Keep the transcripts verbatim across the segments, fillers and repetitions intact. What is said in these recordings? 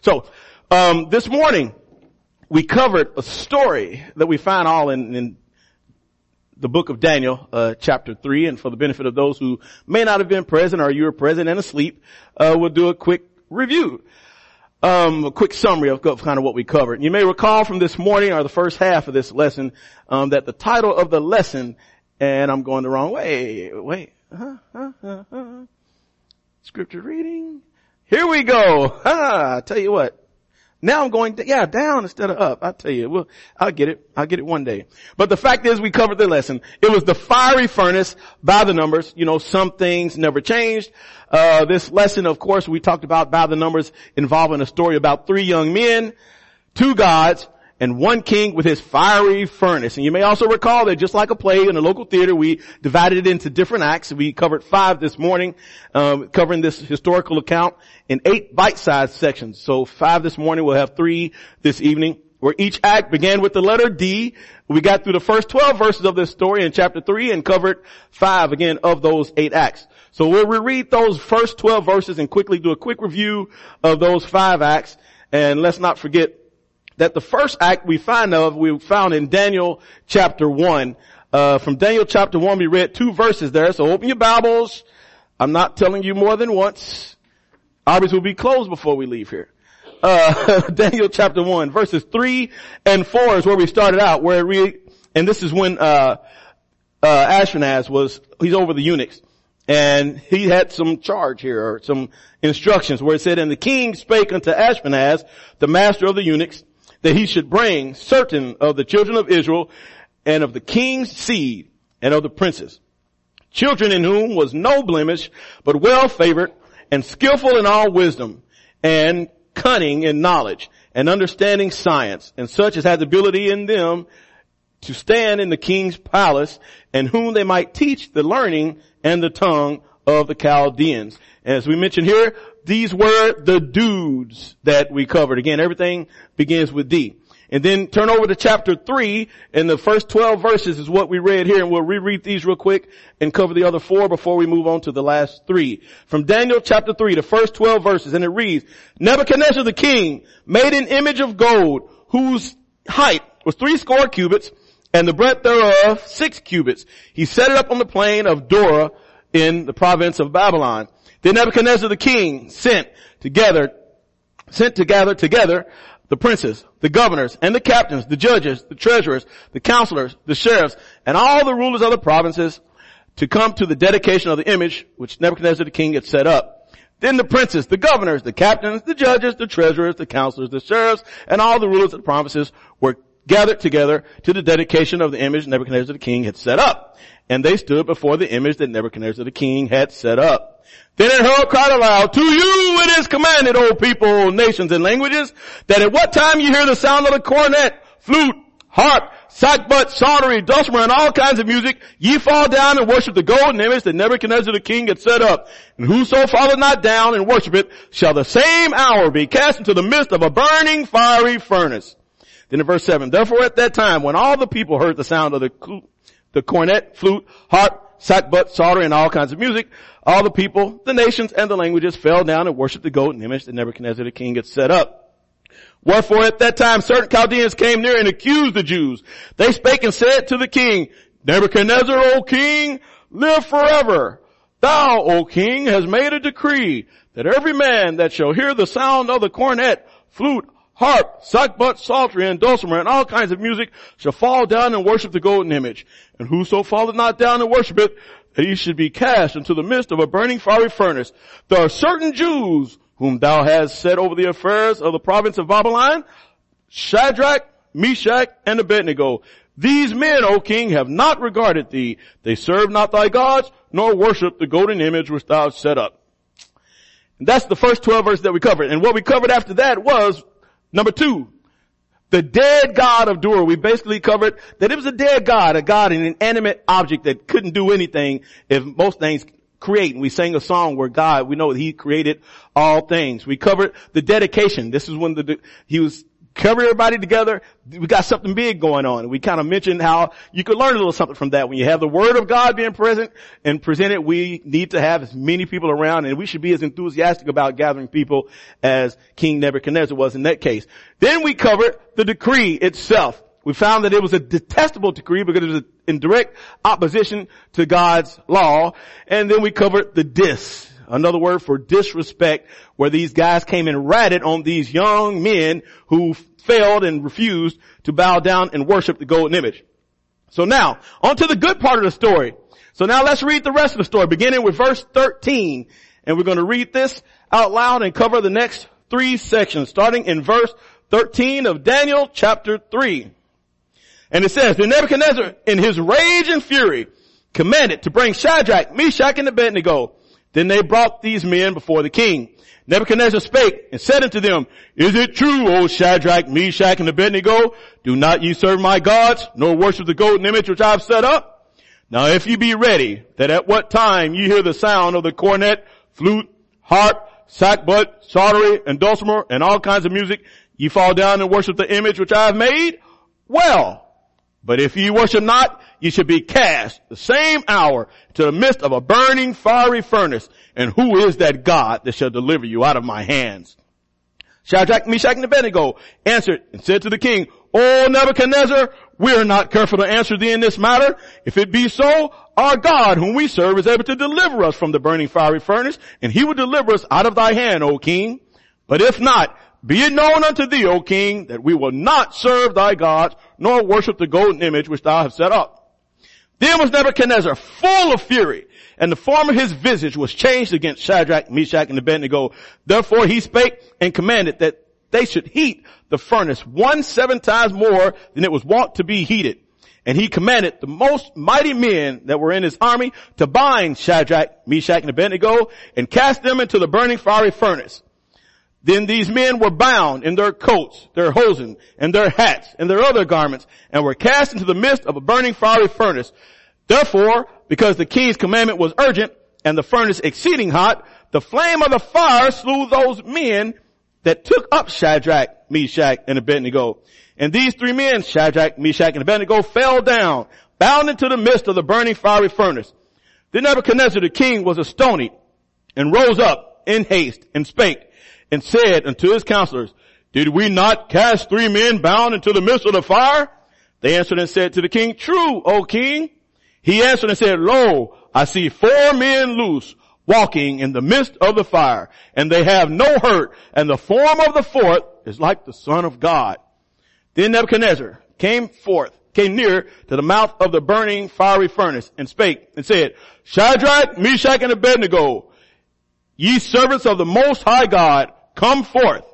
So, um, this morning we covered a story that we find all in, in the book of Daniel, uh, chapter three. And for the benefit of those who may not have been present or you were present and asleep, uh, we'll do a quick review. Um, a quick summary of kind of what we covered. You may recall from this morning or the first half of this lesson, um, that the title of the lesson, and I'm going the wrong way. Wait, uh, uh, uh, uh. Scripture reading. Here we go. Ah, I tell you what. Now I'm going, to, yeah, down instead of up. I tell you, well, I'll get it. I'll get it one day. But the fact is, we covered the lesson. It was the fiery furnace by the numbers. You know, some things never changed. Uh, this lesson, of course, we talked about by the numbers involving a story about three young men, two gods, and one king with his fiery furnace. And you may also recall that just like a play in a local theater, we divided it into different acts. We covered five this morning, um, covering this historical account in eight bite-sized sections. So five this morning, we'll have three this evening, where each act began with the letter D. We got through the first twelve verses of this story in chapter three and covered five again of those eight acts. So we'll reread those first twelve verses and quickly do a quick review of those five acts. And let's not forget that the first act we find of, we found in Daniel chapter one. Uh, from Daniel chapter one, we read two verses there. So open your Bibles. I'm not telling you more than once. Ours will be closed before we leave here. Uh, Daniel chapter one, verses three and four is where we started out, where we, and this is when, uh, uh, Ashpenaz was, he's over the eunuchs. And he had some charge here, or some instructions, where it said, and the king spake unto Ashpenaz, the master of the eunuchs, that he should bring certain of the children of Israel and of the king's seed and of the princes, children in whom was no blemish, but well favored and skillful in all wisdom and cunning in knowledge and understanding science, and such as had ability in them to stand in the king's palace, and whom they might teach the learning and the tongue of the Chaldeans. And as we mentioned here, these were the dudes that we covered. Again, everything begins with D. And then turn over to chapter three, and the first twelve verses is what we read here, and we'll reread these real quick and cover the other four before we move on to the last three. From Daniel chapter three, the first twelve verses, and it reads, Nebuchadnezzar the king made an image of gold, whose height was three score cubits, and the breadth thereof six cubits. He set it up on the plain of Dura in the province of Babylon. Then Nebuchadnezzar the king sent together, sent to gather together the princes, the governors, and the captains, the judges, the treasurers, the counselors, the sheriffs, and all the rulers of the provinces to come to the dedication of the image which Nebuchadnezzar the king had set up. Then the princes, the governors, the captains, the judges, the treasurers, the counselors, the sheriffs, and all the rulers of the provinces were gathered together to the dedication of the image Nebuchadnezzar the king had set up. And they stood before the image that Nebuchadnezzar the king had set up. Then an herald cried aloud, to you it is commanded, O people, nations, and languages, that at what time you hear the sound of the cornet, flute, harp, sackbut, psaltery, dulcimer, and all kinds of music, ye fall down and worship the golden image that Nebuchadnezzar the king had set up. And whoso falleth not down and worship it, shall the same hour be cast into the midst of a burning fiery furnace. Then in verse seven, therefore at that time, when all the people heard the sound of the, the cornet, flute, harp, sackbut, psaltery, and all kinds of music, all the people, the nations, and the languages fell down and worshipped the golden image that Nebuchadnezzar the king had set up. Wherefore at that time certain Chaldeans came near and accused the Jews. They spake and said to the king, Nebuchadnezzar, O king, live forever. Thou, O king, hast made a decree that every man that shall hear the sound of the cornet, flute, harp, sackbut, psaltery, and dulcimer, and all kinds of music shall fall down and worship the golden image. And whoso falleth not down and worship it, that he should be cast into the midst of a burning fiery furnace. There are certain Jews whom thou hast set over the affairs of the province of Babylon, Shadrach, Meshach, and Abednego. These men, O king, have not regarded thee. They serve not thy gods, nor worship the golden image which thou hast set up. And that's the first twelve verses that we covered. And what we covered after that was, number two, the dead god of Dura. We basically covered that it was a dead god, a god, an inanimate object that couldn't do anything if most things create. And we sang a song where God, we know that he created all things. We covered the dedication. This is when the, he was cover everybody together. We got something big going on. We kind of mentioned how you could learn a little something from that. When you have the Word of God being present and presented, we need to have as many people around, and we should be as enthusiastic about gathering people as King Nebuchadnezzar was in that case. Then we covered the decree itself. We found that it was a detestable decree because it was in direct opposition to God's law. And then we covered the dis, another word for disrespect, where these guys came and ratted on these young men who failed and refused to bow down and worship the golden image. So now, on to the good part of the story. So now let's read the rest of the story, beginning with verse thirteen. And we're going to read this out loud and cover the next three sections, starting in verse thirteen of Daniel chapter three. And it says, then Nebuchadnezzar, in his rage and fury, commanded to bring Shadrach, Meshach, and Abednego. Then they brought these men before the king. Nebuchadnezzar spake and said unto them, is it true, O Shadrach, Meshach, and Abednego? Do not ye serve my gods, nor worship the golden image which I have set up? Now if ye be ready, that at what time ye hear the sound of the cornet, flute, harp, sackbut, psaltery, and dulcimer, and all kinds of music, ye fall down and worship the image which I have made? Well, but if ye worship not, ye shall be cast the same hour to the midst of a burning fiery furnace. And who is that God that shall deliver you out of my hands? Shadrach, Meshach, and Abednego answered and said to the king, O Nebuchadnezzar, we are not careful to answer thee in this matter. If it be so, our God whom we serve is able to deliver us from the burning fiery furnace, and he will deliver us out of thy hand, O king. But if not, be it known unto thee, O king, that we will not serve thy gods, nor worship the golden image which thou hast set up. Then was Nebuchadnezzar full of fury, and the form of his visage was changed against Shadrach, Meshach, and Abednego. Therefore he spake and commanded that they should heat the furnace one seven times more than it was wont to be heated. And he commanded the most mighty men that were in his army to bind Shadrach, Meshach, and Abednego and cast them into the burning fiery furnace. Then these men were bound in their coats, their hosen, and their hats, and their other garments, and were cast into the midst of a burning fiery furnace. Therefore, because the king's commandment was urgent, and the furnace exceeding hot, the flame of the fire slew those men that took up Shadrach, Meshach, and Abednego. And these three men, Shadrach, Meshach, and Abednego, fell down, bound into the midst of the burning fiery furnace. Then Nebuchadnezzar the king was astonied, and rose up in haste, and spake, and said unto his counselors, did we not cast three men bound into the midst of the fire? They answered and said to the king, true, O king. He answered and said, lo, I see four men loose, walking in the midst of the fire, and they have no hurt, and the form of the fourth is like the Son of God. Then Nebuchadnezzar came forth, came near to the mouth of the burning fiery furnace, and spake and said, Shadrach, Meshach, and Abednego, ye servants of the Most High God, come forth.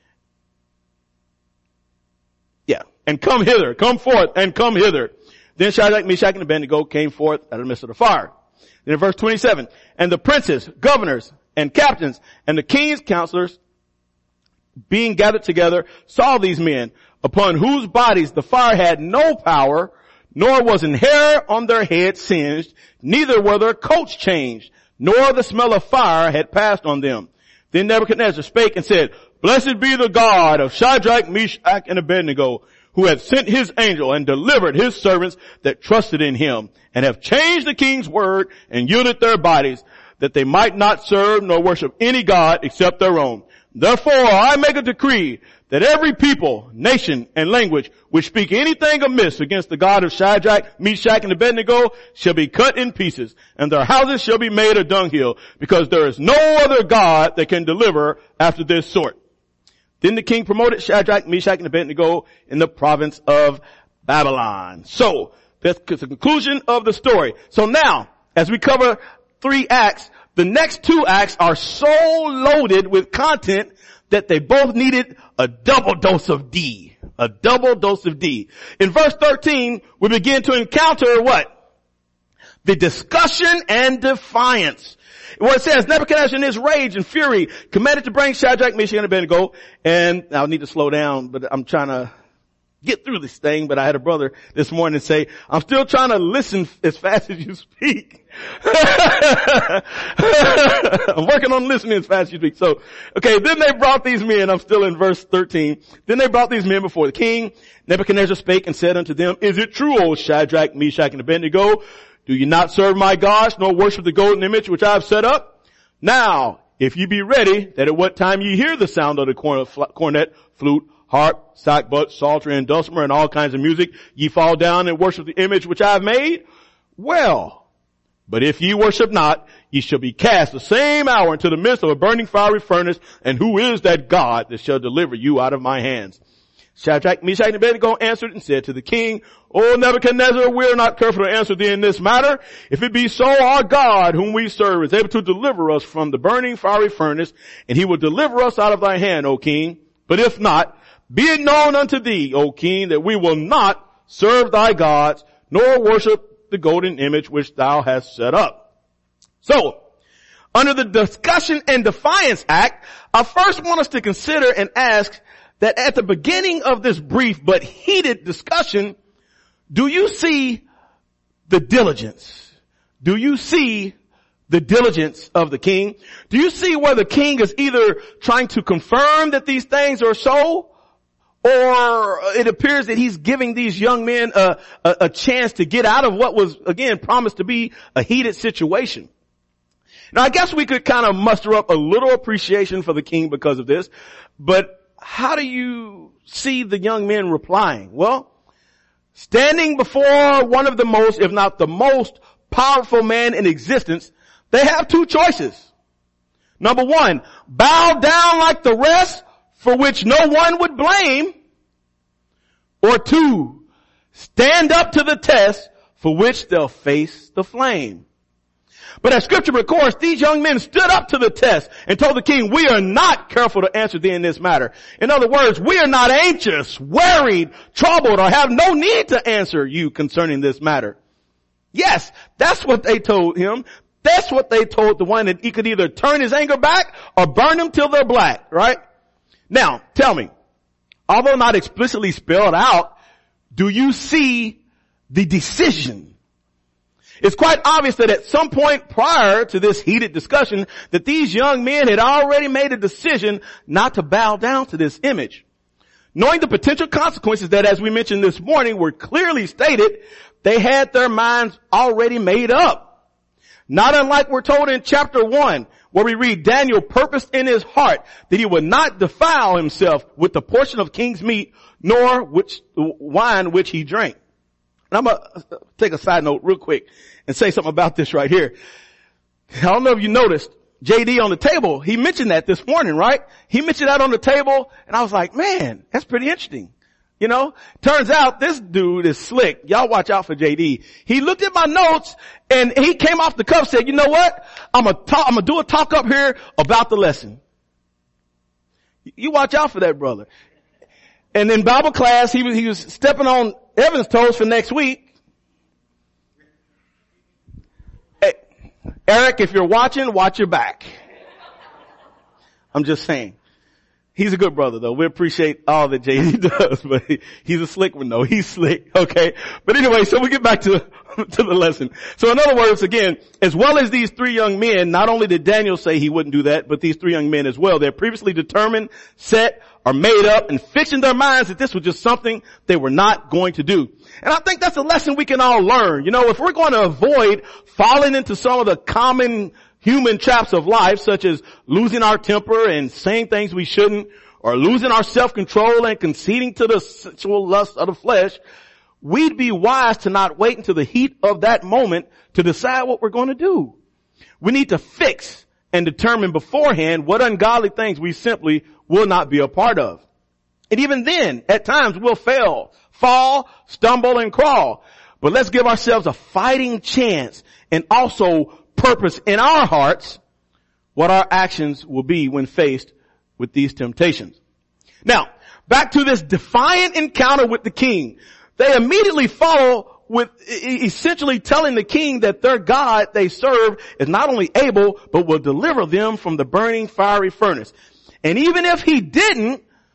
Yeah, and come hither, come forth, and come hither. Then Shadrach, Meshach, and Abednego came forth out of the midst of the fire. Then in verse twenty-seven, and the princes, governors, and captains, and the king's counselors, being gathered together, saw these men, upon whose bodies the fire had no power, nor was an hair on their heads singed, neither were their coats changed, nor the smell of fire had passed on them. Then Nebuchadnezzar spake and said, blessed be the God of Shadrach, Meshach, and Abednego, who hath sent his angel and delivered his servants that trusted in him, and have changed the king's word and yielded their bodies, that they might not serve nor worship any god except their own. Therefore I make a decree that every people, nation, and language which speak anything amiss against the God of Shadrach, Meshach, and Abednego shall be cut in pieces, and their houses shall be made a dunghill, because there is no other God that can deliver after this sort. Then the king promoted Shadrach, Meshach, and Abednego in the province of Babylon. So, that's the conclusion of the story. So now, as we cover three acts, the next two acts are so loaded with content that they both needed a double dose of D. A double dose of D. In verse thirteen, we begin to encounter what? The discussion and defiance. What it says, Nebuchadnezzar in his rage and fury commanded to bring Shadrach, Meshach, and Abednego. And I need to slow down, but I'm trying to get through this thing, but I had a brother this morning say, I'm still trying to listen as fast as you speak. I'm working on listening as fast as you speak. So, okay, then they brought these men, I'm still in verse thirteen. Then they brought these men before the king. Nebuchadnezzar spake and said unto them, is it true, O Shadrach, Meshach, and Abednego? Do you not serve my gods, nor worship the golden image which I have set up? Now, if ye be ready, that at what time ye hear the sound of the cornet, flute, harp, sackbut, psaltery, and dulcimer, and all kinds of music, ye fall down and worship the image which I have made? Well, but if ye worship not, ye shall be cast the same hour into the midst of a burning fiery furnace, and who is that God that shall deliver you out of my hands? Shadrach, Meshach, and Abednego answered and said to the king, O Nebuchadnezzar, we are not careful to answer thee in this matter. If it be so, our God, whom we serve, is able to deliver us from the burning fiery furnace, and he will deliver us out of thy hand, O king. But if not, be it known unto thee, O king, that we will not serve thy gods, nor worship the golden image which thou hast set up. So, under the Discussion and Defiance Act, I first want us to consider and ask that at the beginning of this brief but heated discussion, do you see the diligence? Do you see the diligence of the king? Do you see where the king is either trying to confirm that these things are so, or it appears that he's giving these young men a, a, a chance to get out of what was, again, promised to be a heated situation? Now, I guess we could kind of muster up a little appreciation for the king because of this, but how do you see the young men replying? Well, standing before one of the most, if not the most powerful man in existence, they have two choices. Number one, bow down like the rest, for which no one would blame. Or two, stand up to the test, for which they'll face the flame. But as scripture records, these young men stood up to the test and told the king, we are not careful to answer thee in this matter. In other words, we are not anxious, worried, troubled, or have no need to answer you concerning this matter. Yes, that's what they told him. That's what they told the one, that he could either turn his anger back or burn them till they're black, right? Now, tell me, although not explicitly spelled out, do you see the decision? It's quite obvious that at some point prior to this heated discussion that these young men had already made a decision not to bow down to this image. Knowing the potential consequences that, as we mentioned this morning, were clearly stated, they had their minds already made up. Not unlike we're told in chapter one, where we read Daniel purposed in his heart that he would not defile himself with the portion of king's meat, nor which wine which he drank. And I'm going to take a side note real quick and say something about this right here. I don't know if you noticed, J D on the table, he mentioned that this morning, right? He mentioned that on the table, and I was like, man, that's pretty interesting. You know, turns out this dude is slick. Y'all watch out for J D. He looked at my notes, and he came off the cuff, said, you know what? I'm gonna talk, I'm gonna do a talk up here about the lesson. You watch out for that brother. And in Bible class, he was, he was stepping on Evan's toes for next week. Hey, Eric, if you're watching, watch your back. I'm just saying. He's a good brother though. We appreciate all that J D does, but he, he's a slick one though. He's slick. Okay. But anyway, so we get back to, to the lesson. So in other words, again, as well as these three young men, not only did Daniel say he wouldn't do that, but these three young men as well, they're previously determined, set, or made up and fixed in their minds that this was just something they were not going to do. And I think that's a lesson we can all learn. You know, if we're going to avoid falling into some of the common human traps of life, such as losing our temper and saying things we shouldn't, or losing our self-control and conceding to the sexual lust of the flesh, we'd be wise to not wait until the heat of that moment to decide what we're going to do. We need to fix and determine beforehand what ungodly things we simply will not be a part of. And even then, at times we'll fail, fall, stumble, and crawl. But let's give ourselves a fighting chance and also purpose in our hearts what our actions will be when faced with these temptations. Now, back to this defiant encounter with the king. They immediately follow with essentially telling the king that their God they serve is not only able, but will deliver them from the burning fiery furnace. And even if he didn't,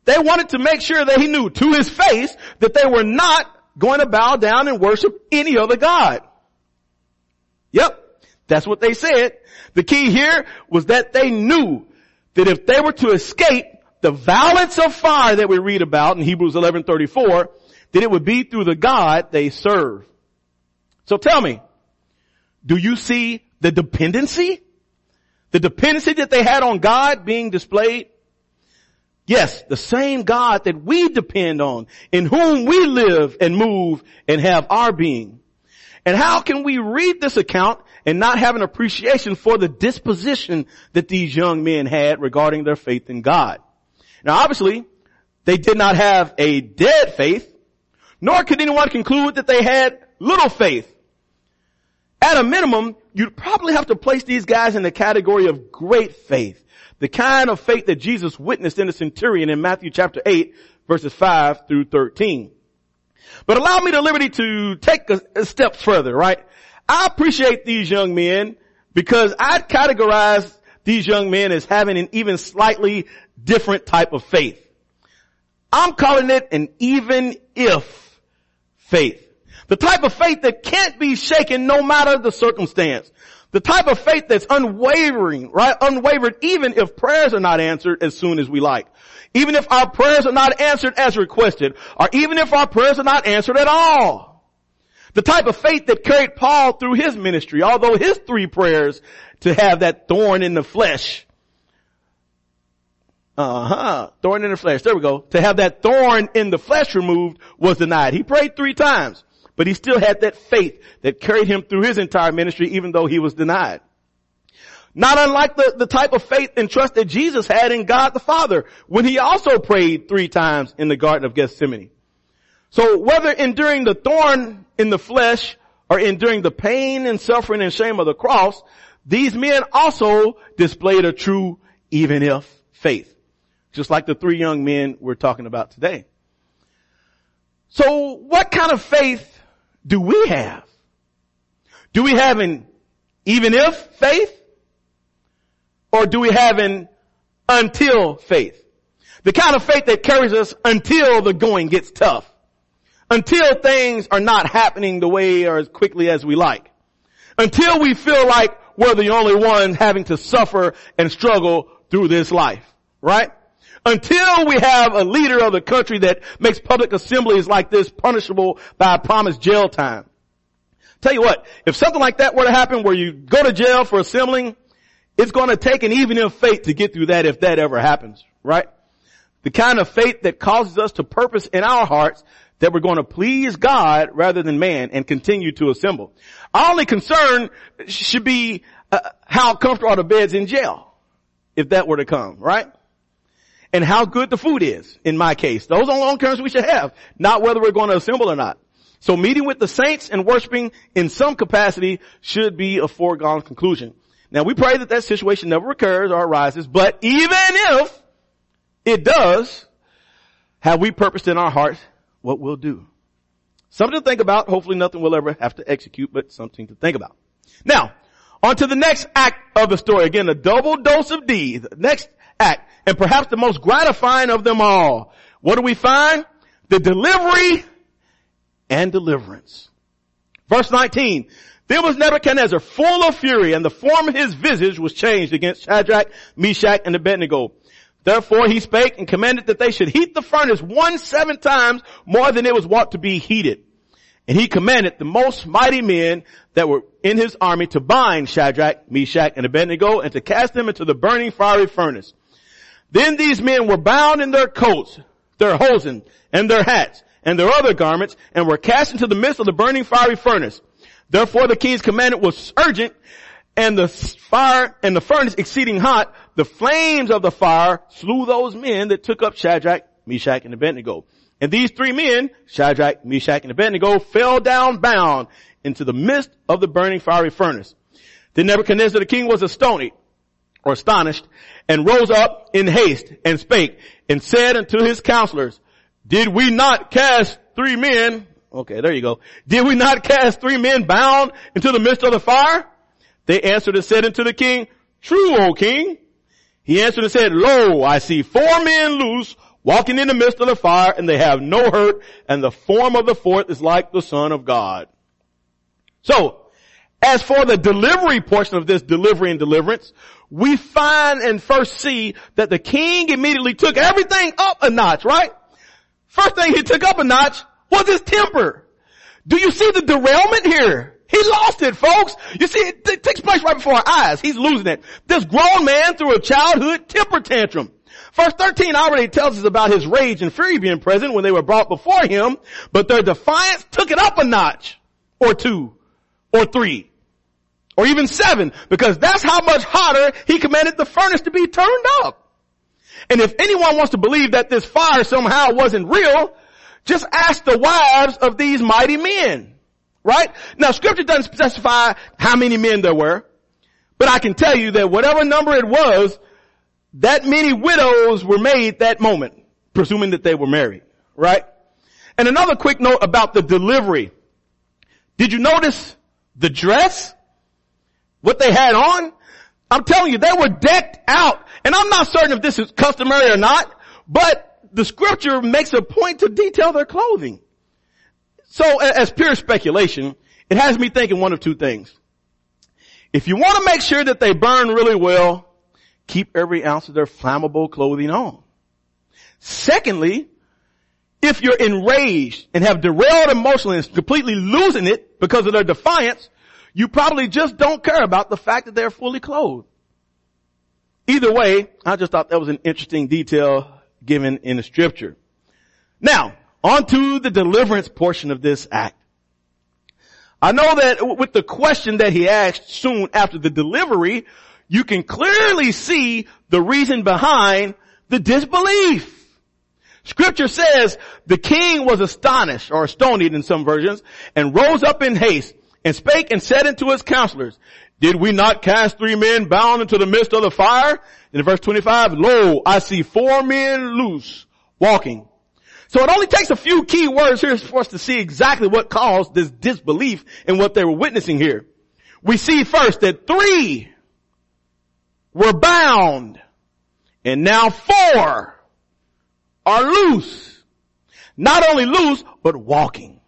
They wanted to make sure that he knew to his face that they were not going to bow down and worship any other God. Yep. That's what they said. The key here was that they knew that if they were to escape the violence of fire that we read about in Hebrews eleven thirty-four, that it would be through the God they serve. So tell me, do you see the dependency? The dependency that they had on God being displayed? Yes, the same God that we depend on, in whom we live and move and have our being. And how can we read this account and not have an appreciation for the disposition that these young men had regarding their faith in God? Now obviously, they did not have a dead faith, nor could anyone conclude that they had little faith. At a minimum, you'd probably have to place these guys in the category of great faith. The kind of faith that Jesus witnessed in the centurion in Matthew chapter eight, verses five through thirteen. But allow me the liberty to take a, a step further, right? I appreciate these young men because I'd categorize these young men as having an even slightly different type of faith. I'm calling it an even if faith. The type of faith that can't be shaken no matter the circumstance. The type of faith that's unwavering, right? Unwavered even if prayers are not answered as soon as we like. Even if our prayers are not answered as requested. Or even if our prayers are not answered at all. The type of faith that carried Paul through his ministry, although his three prayers to have that thorn in the flesh. Uh-huh. Thorn in the flesh. There we go. To have that thorn in the flesh removed was denied. He prayed three times. But he still had that faith that carried him through his entire ministry even though he was denied. Not unlike the, the type of faith and trust that Jesus had in God the Father when he also prayed three times in the Garden of Gethsemane. So whether enduring the thorn in the flesh or enduring the pain and suffering and shame of the cross, these men also displayed a true even if faith. Just like the three young men we're talking about today. So what kind of faith do we have? Do we have an even if faith? Or do we have an until faith? The kind of faith that carries us until the going gets tough. Until things are not happening the way or as quickly as we like. Until we feel like we're the only ones having to suffer and struggle through this life. Right? Until we have a leader of the country that makes public assemblies like this punishable by a promised jail time. Tell you what, if something like that were to happen where you go to jail for assembling, it's going to take an even if faith to get through that if that ever happens, right? The kind of faith that causes us to purpose in our hearts that we're going to please God rather than man and continue to assemble. Our only concern should be uh, how comfortable are the beds in jail, if that were to come, right? And how good the food is, in my case. Those are the only concerns we should have, not whether we're going to assemble or not. So meeting with the saints and worshiping in some capacity should be a foregone conclusion. Now we pray that that situation never occurs or arises, but even if it does, have we purposed in our hearts what we'll do? Something to think about. Hopefully nothing we'll ever have to execute, but something to think about. Now, on to the next act of the story. Again, a double dose of D. The next act, and perhaps the most gratifying of them all. What do we find? The delivery and deliverance. Verse nineteen. Then was Nebuchadnezzar full of fury, and the form of his visage was changed against Shadrach, Meshach, and Abednego. Therefore he spake and commanded that they should heat the furnace one seven times more than it was wont to be heated. And he commanded the most mighty men that were in his army to bind Shadrach, Meshach, and Abednego, and to cast them into the burning fiery furnace. Then these men were bound in their coats, their hosen, and their hats, and their other garments, and were cast into the midst of the burning fiery furnace. Therefore the king's commandment was urgent, and the fire and the furnace exceeding hot. The flames of the fire slew those men that took up Shadrach, Meshach, and Abednego. And these three men, Shadrach, Meshach, and Abednego, fell down bound into the midst of the burning fiery furnace. Then Nebuchadnezzar the king was astonished, or astonished, and rose up in haste, and spake, and said unto his counselors, Did we not cast three men Okay, there you go. Did we not cast three men bound into the midst of the fire? They answered and said unto the king, True, O king. He answered and said, Lo, I see four men loose, walking in the midst of the fire, and they have no hurt, and the form of the fourth is like the Son of God. So, as for the delivery portion of this delivery and deliverance, we find and first see that the king immediately took everything up a notch, right? First thing he took up a notch was his temper. Do you see the derailment here? He lost it, folks. You see, it, it takes place right before our eyes. He's losing it. This grown man threw a childhood temper tantrum. Verse thirteen already tells us about his rage and fury being present when they were brought before him, but their defiance took it up a notch, or two, or three, or even seven, because that's how much hotter he commanded the furnace to be turned up. And if anyone wants to believe that this fire somehow wasn't real, just ask the wives of these mighty men. Right? Now scripture doesn't specify how many men there were, but I can tell you that whatever number it was, that many widows were made that moment, presuming that they were married. Right? And another quick note about the delivery. Did you notice the dress? What they had on? I'm telling you, they were decked out. And I'm not certain if this is customary or not, but the scripture makes a point to detail their clothing. So as pure speculation, it has me thinking one of two things. If you want to make sure that they burn really well, keep every ounce of their flammable clothing on. Secondly, if you're enraged and have derailed emotionally and completely losing it because of their defiance, you probably just don't care about the fact that they're fully clothed. Either way, I just thought that was an interesting detail given in the scripture. Now, on to the deliverance portion of this act. I know that with the question that he asked soon after the delivery, you can clearly see the reason behind the disbelief. Scripture says the king was astonished, or astonied in some versions, and rose up in haste and spake and said unto his counselors, did we not cast three men bound into the midst of the fire? In verse twenty-five, lo, I see four men loose walking. So it only takes a few key words here for us to see exactly what caused this disbelief in what they were witnessing here. We see first that three were bound, and now four are loose. Not only loose, but walking.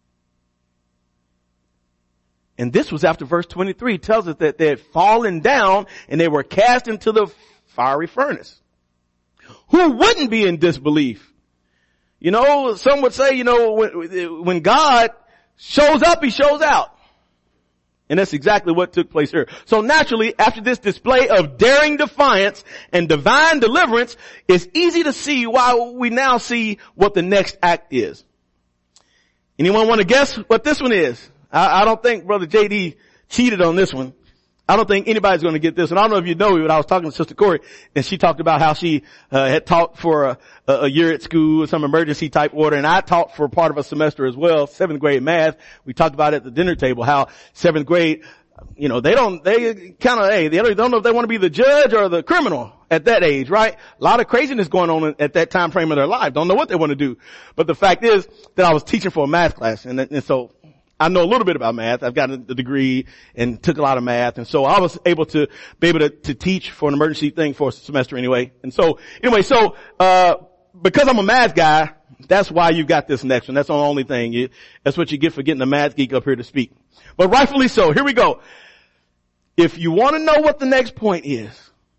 And this was after verse twenty-three. It tells us that they had fallen down and they were cast into the fiery furnace. Who wouldn't be in disbelief? You know, some would say, you know, when, when God shows up, he shows out. And that's exactly what took place here. So naturally, after this display of daring defiance and divine deliverance, it's easy to see why we now see what the next act is. Anyone want to guess what this one is? I, I don't think Brother J D cheated on this one. I don't think anybody's going to get this. And I don't know if you know, but I was talking to Sister Corey, and she talked about how she uh, had taught for a, a year at school, some emergency type order, and I taught for part of a semester as well, seventh grade math. We talked about it at the dinner table, how seventh grade, you know, they don't, they kind of, hey, they don't know if they want to be the judge or the criminal at that age, right? A lot of craziness going on at that time frame of their life. Don't know what they want to do. But the fact is that I was teaching for a math class, and, and so I know a little bit about math. I've got a degree and took a lot of math. And so I was able to be able to, to teach for an emergency thing for a semester anyway. And so anyway, so, uh, because I'm a math guy, that's why you got this next one. That's the only thing. You, that's what you get for getting a math geek up here to speak. But rightfully so. Here we go. If you want to know what the next point is,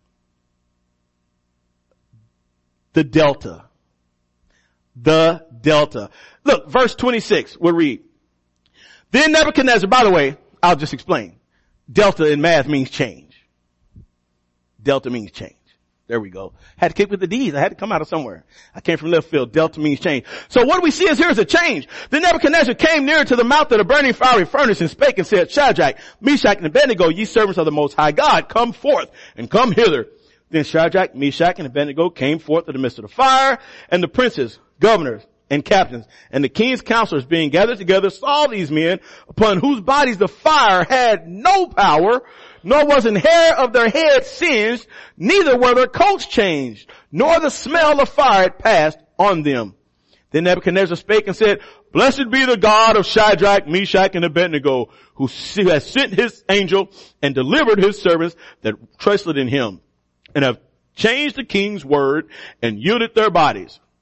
the delta. The delta. Look, verse twenty-six, we'll read. Then Nebuchadnezzar, by the way, I'll just explain. Delta in math means change. Delta means change. There we go. Had to kick with the D's. I had to come out of somewhere. I came from left field. Delta means change. So what we see is here is a change. Then Nebuchadnezzar came near to the mouth of the burning fiery furnace and spake and said, Shadrach, Meshach, and Abednego, ye servants of the Most High God, come forth and come hither. Then Shadrach, Meshach, and Abednego came forth of the midst of the fire, and the princes, governors, and captains, and the king's counselors being gathered together saw these men upon whose bodies the fire had no power, nor was an hair of their head singed, neither were their coats changed, nor the smell of fire had passed on them. Then Nebuchadnezzar spake and said, Blessed be the God of Shadrach, Meshach, and Abednego, who has sent his angel and delivered his servants that trusted in him, and have changed the king's word and yielded their bodies.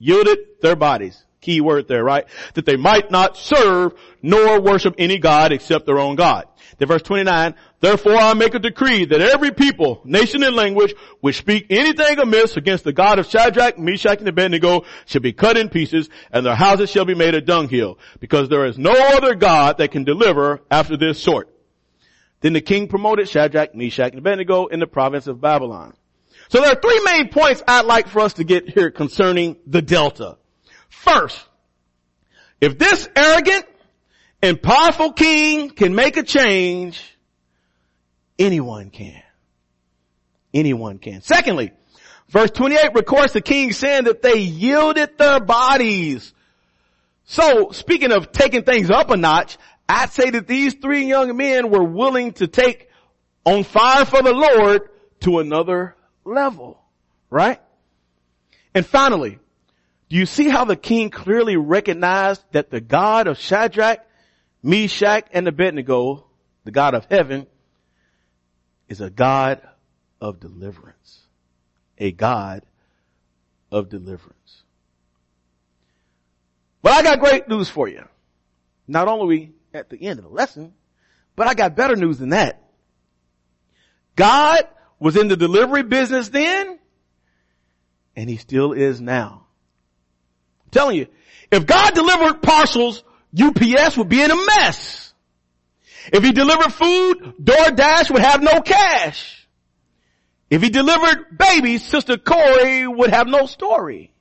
Yielded their bodies. Key word there, right? That they might not serve nor worship any God except their own God. Then verse twenty-nine, therefore I make a decree that every people, nation and language which speak anything amiss against the God of Shadrach, Meshach, and Abednego shall be cut in pieces, and their houses shall be made a dunghill, because there is no other God that can deliver after this sort. Then the king promoted Shadrach, Meshach, and Abednego in the province of Babylon. So there are three main points I'd like for us to get here concerning the Delta. First, if this arrogant and powerful king can make a change, anyone can. Anyone can. Secondly, verse twenty-eight records the king saying that they yielded their bodies. So, speaking of taking things up a notch, I'd say that these three young men were willing to take on fire for the Lord to another level. Right? And finally, do you see how the king clearly recognized that the God of Shadrach, Meshach, and Abednego, the God of heaven, is a God of deliverance. A God of deliverance. But I got great news for you. Not only are we at the end of the lesson, but I got better news than that. God was in the delivery business then, and he still is now. I'm telling you, if God delivered parcels, U P S would be in a mess. If he delivered food, DoorDash would have no cash. If he delivered babies, Sister Corey would have no story.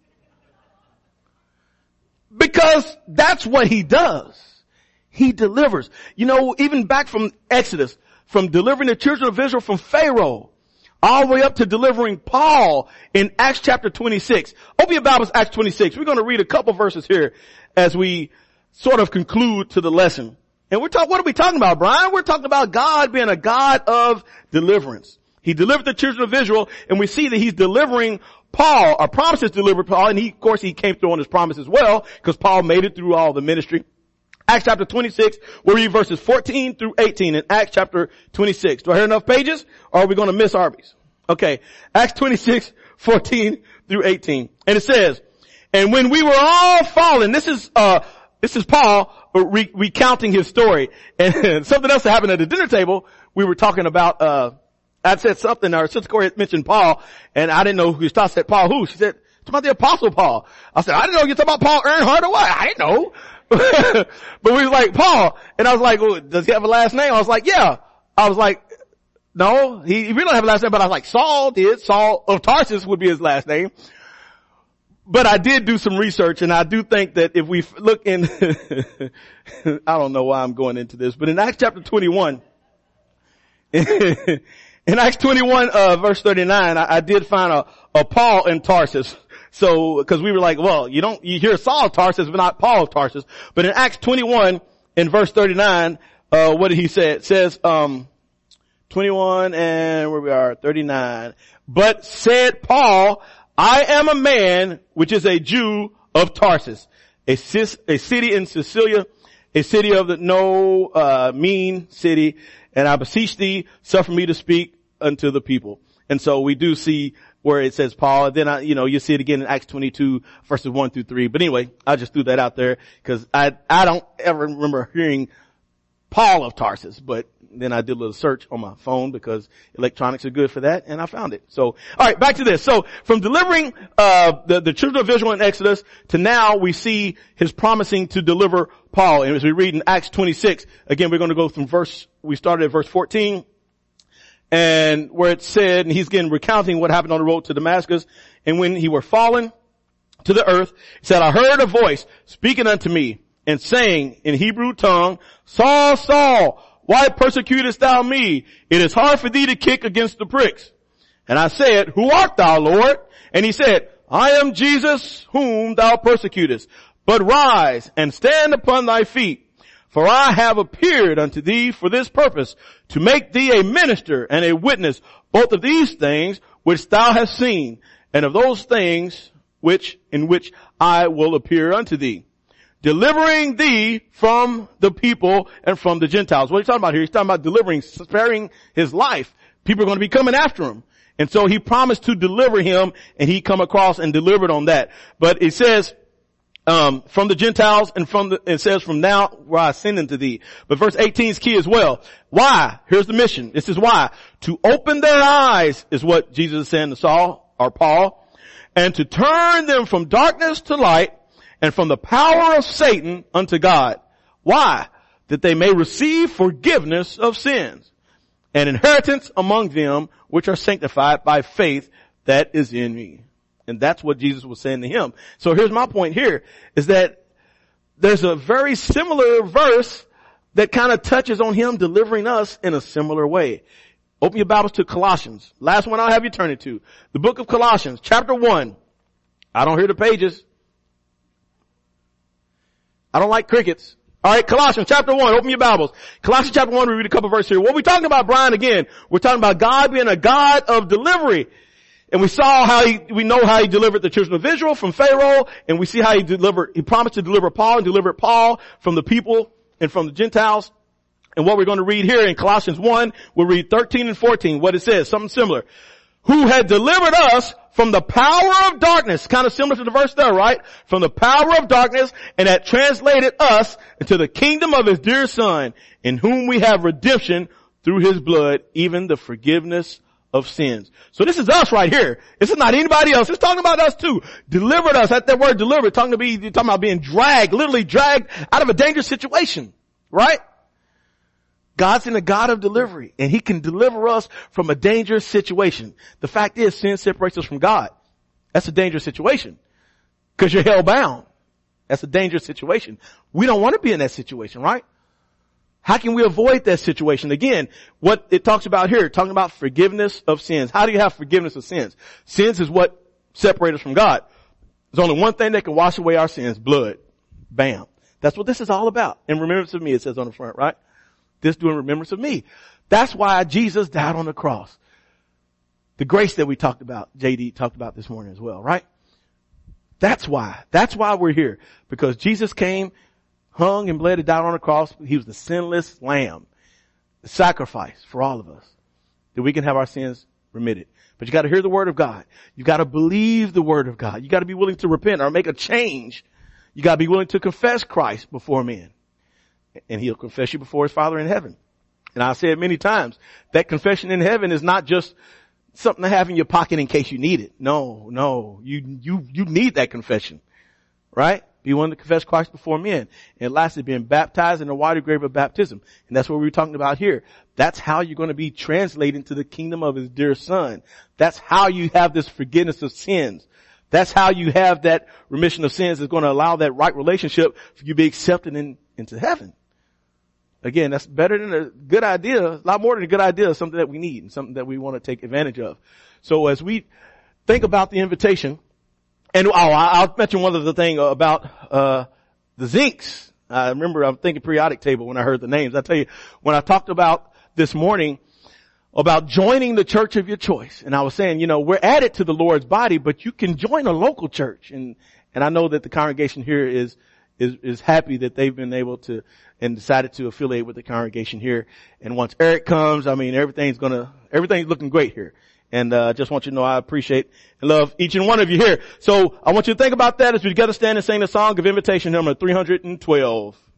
Because that's what he does. He delivers. You know, even back from Exodus, from delivering the children of Israel from Pharaoh, all the way up to delivering Paul in Acts chapter twenty-six. Open your Bibles, Acts twenty-six. We're going to read a couple verses here as we sort of conclude to the lesson. And we're talking, what are we talking about, Brian? We're talking about God being a God of deliverance. He delivered the children of Israel, and we see that he's delivering Paul, or promises to deliver Paul, and he, of course, he came through on his promise as well, because Paul made it through all the ministry. Acts chapter twenty-six, we'll read verses fourteen through eighteen in Acts chapter twenty-six. Do I hear enough pages, or are we going to miss Arby's? Okay. Acts twenty-six, fourteen through eighteen. And it says, and when we were all fallen, this is, uh, this is Paul re- recounting his story. And something else that happened at the dinner table, we were talking about, uh, I'd said something, our Sister Corey had mentioned Paul, and I didn't know who, I said, Paul who? She said, it's about the Apostle Paul. I said, I didn't know you were talking about Paul Earnhardt or what? I didn't know. But we was like, Paul, and I was like, well, does he have a last name? I was like, yeah. I was like, no, he, he really don't have a last name, but I was like, Saul did. Saul of Tarsus would be his last name. But I did do some research, and I do think that if we look in, I don't know why I'm going into this, but in Acts chapter twenty-one, in Acts twenty-one, uh, verse thirty-nine, I, I did find a, a Paul in Tarsus. So, cause we were like, well, you don't, you hear Saul of Tarsus, but not Paul of Tarsus. But in Acts twenty-one, in verse thirty-nine, uh, what did he say? It says, um, twenty-one and where we are, thirty-nine. But said Paul, I am a man which is a Jew of Tarsus, a, cis, a city in Sicilia, a city of the no, uh, mean city. And I beseech thee, suffer me to speak unto the people. And so we do see where it says Paul, and then I, you know, you see it again in Acts twenty-two verses one through three. But anyway, I just threw that out there because I, I don't ever remember hearing Paul of Tarsus, but then I did a little search on my phone because electronics are good for that, and I found it. So, alright, back to this. So, from delivering, uh, the, the children of Israel in Exodus to now we see his promising to deliver Paul. And as we read in Acts twenty-six, again, we're going to go from verse, we started at verse fourteen. And where it said, and he's again recounting what happened on the road to Damascus. And when he were fallen to the earth, he said, I heard a voice speaking unto me and saying in Hebrew tongue, Saul, Saul, why persecutest thou me? It is hard for thee to kick against the pricks. And I said, who art thou, Lord? And he said, I am Jesus whom thou persecutest. But rise and stand upon thy feet. For I have appeared unto thee for this purpose, to make thee a minister and a witness, both of these things which thou hast seen, and of those things which, in which I will appear unto thee, delivering thee from the people and from the Gentiles. What are you talking about here? He's talking about delivering, sparing his life. People are going to be coming after him. And so he promised to deliver him, and he come across and delivered on that. But it says, um, from the Gentiles and from the, it says from now where I send unto thee. But verse eighteen is key as well. Why? Here's the mission. This is why. To open their eyes is what Jesus is saying to Saul or Paul, and to turn them from darkness to light and from the power of Satan unto God. Why? That they may receive forgiveness of sins and inheritance among them which are sanctified by faith that is in me. And that's what Jesus was saying to him. So here's my point here, is that there's a very similar verse that kind of touches on him delivering us in a similar way. Open your Bibles to Colossians. Last one I'll have you turn it to. The book of Colossians, chapter one. I don't hear the pages. I don't like crickets. All right, Colossians chapter one. Open your Bibles. Colossians chapter one, we read a couple verses here. What are we talking about, Brian, again? We're talking about God being a God of delivery. And we saw how he, we know how he delivered the children of Israel from Pharaoh, and we see how he delivered, he promised to deliver Paul and delivered Paul from the people and from the Gentiles. And what we're going to read here in Colossians one, we'll read thirteen and fourteen, what it says, something similar. Who had delivered us from the power of darkness, kind of similar to the verse there, right? From the power of darkness, and had translated us into the kingdom of his dear Son, in whom we have redemption through his blood, even the forgiveness of sins. So this is us right here. This is not anybody else. It's talking about us too. Delivered us. That, that word delivered, talking to be, talking about being dragged, literally dragged out of a dangerous situation, right? God's in a God of delivery, and he can deliver us from a dangerous situation. The fact is, sin separates us from God. That's a dangerous situation because you're hell bound. That's a dangerous situation. We don't want to be in that situation, right? How can we avoid that situation? Again, what it talks about here, talking about forgiveness of sins. How do you have forgiveness of sins? Sins is what separates us from God. There's only one thing that can wash away our sins, blood. Bam. That's what this is all about. In remembrance of me, it says on the front, right? This doing remembrance of me. That's why Jesus died on the cross. The grace that we talked about, J D talked about this morning as well, right? That's why. That's why we're here. Because Jesus came, hung and bled and died on the cross. He was the sinless lamb, the sacrifice for all of us, that we can have our sins remitted. But you got to hear the word of God. You got to believe the word of God. You got to be willing to repent or make a change. You got to be willing to confess Christ before men. And he'll confess you before his Father in heaven. And I've said many times, that confession in heaven is not just something to have in your pocket in case you need it. No, no. You, you, you need that confession. Right? Be willing to confess Christ before men. And lastly, being baptized in the watery grave of baptism. And that's what we were talking about here. That's how you're going to be translated into the kingdom of his dear Son. That's how you have this forgiveness of sins. That's how you have that remission of sins that's going to allow that right relationship for you to be accepted in, into heaven. Again, that's better than a good idea, a lot more than a good idea, something that we need and something that we want to take advantage of. So as we think about the invitation, and oh, I'll mention one other thing about uh the Zinks. I remember I'm thinking periodic table when I heard the names. I tell you, when I talked about this morning about joining the church of your choice, and I was saying, you know, we're added to the Lord's body, but you can join a local church. And and I know that the congregation here is is is happy that they've been able to and decided to affiliate with the congregation here. And once Eric comes, I mean, everything's gonna, everything's looking great here. And, uh, just want you to know I appreciate and love each and one of you here. So I want you to think about that as we together stand and sing the song of invitation number three hundred twelve.